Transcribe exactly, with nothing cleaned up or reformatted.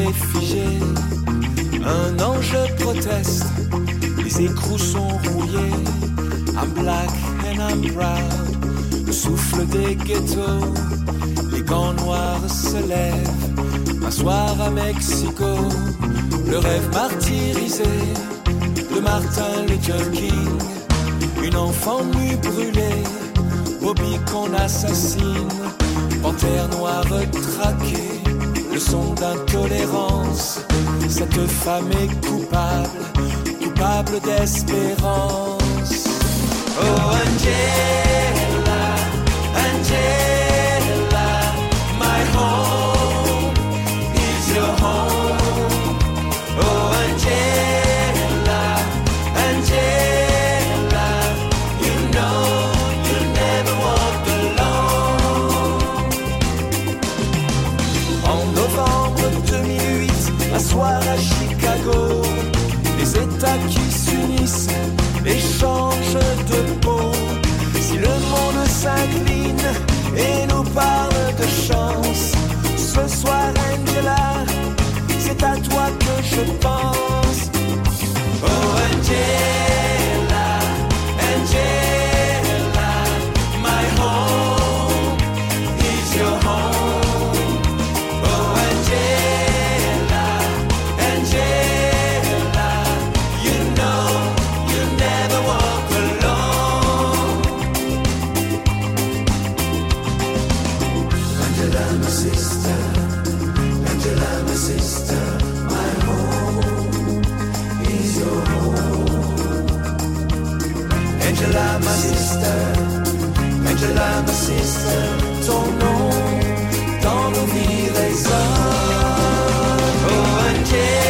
est figé. Un ange proteste, les écrous sont rouillés. I'm black and I'm proud. Le souffle des ghettos, les gants noirs se lèvent. M'asseoir à Mexico, le rêve martyrisé de Martin Luther King. Une enfant nue brûlée, Bobby qu'on assassine. Panthère noire traquée, leçon d'intolérance. Cette femme est coupable, coupable d'espérance. Oh Angela, Angela, my home is your home. Oh Angela, Angela, you know you'll never walk alone. En novembre deux mille huit, un soir à Chicago, les États qui s'unissent échangent de peau. Si le monde s'incline et nous parle de chance, ce soir Angela, c'est à toi que je pense. Oh Angela, Angela, my home is your home. Oh Angela, Angela, you know you never walk alone. Angela, my sister, Angela, my sister, my home is your home. Angela, my sister, Angela, my sister, ton nom dans nos vies résonne. Oh Angela.